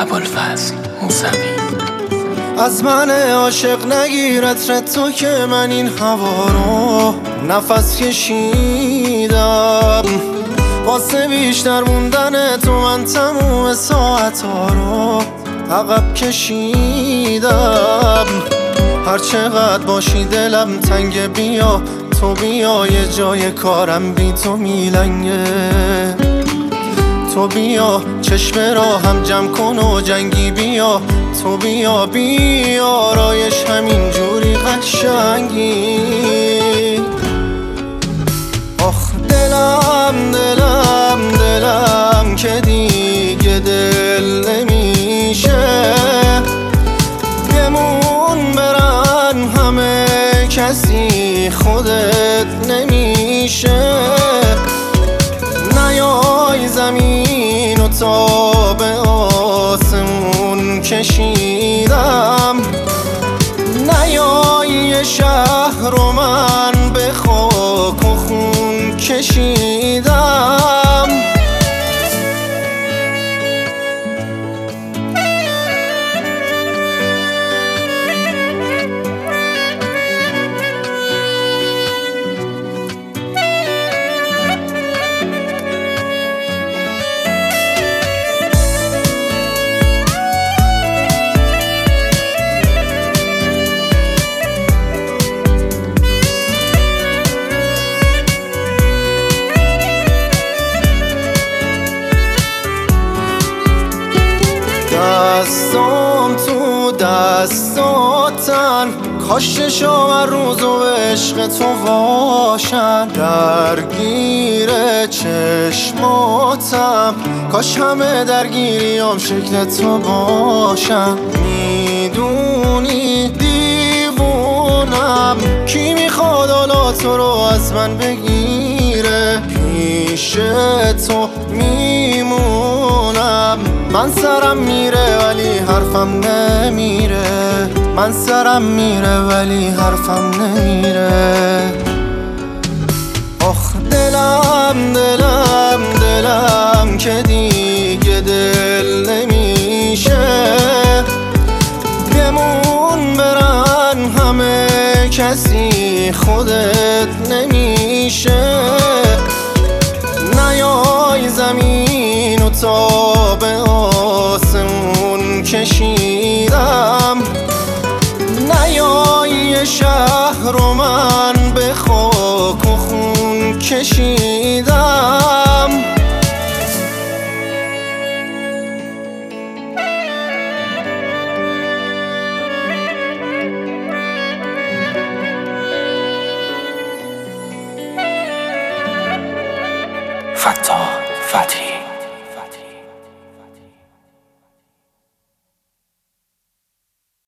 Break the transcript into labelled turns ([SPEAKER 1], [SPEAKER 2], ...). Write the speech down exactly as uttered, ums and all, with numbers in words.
[SPEAKER 1] ابوالفضل موسوی.
[SPEAKER 2] از من عاشق نگیرد تو که من این هوا رو نفس کشیدم، واسه بیشتر موندن تو من تموم ساعت ها رو عقب کشیدم. هر چقدر باشی دلم تنگ، بیا تو بیا، یه جای کارم بی تو میلنگه. تو بیا چشم را هم جمع کن و جنگی، بیا تو بیا بیا رایش همین جوری قشنگی. آخ دلم دلم دلم که دیگه دل نمیشه، بمون برن همه کسی خودت نمیشه. نیای زمین و تا به آسمون کشیدم، نیای شهر رو من به خاک و خون کشیدم. دستام تو دستاتن، کاش چشام روز و عشق تو باشن. درگیر چشماتم، کاش همه درگیریام شکل تو باشن. میدونی دیوونم، کی میخواد حالا تو رو از من بگیره؟ پیش تو میمونم، من سرم میره ولی حرفم نمیره، من سرم میره ولی حرفم نمیره. آخ دلم دلم دلم که دیگه دل نمیشه، بمون برن همه کسی خودت نمیشه. نیای زمین و تا به آسمون کشیدم، نیای شهر رو من به خاک و خون کشیدم.
[SPEAKER 1] فتاح فتحی.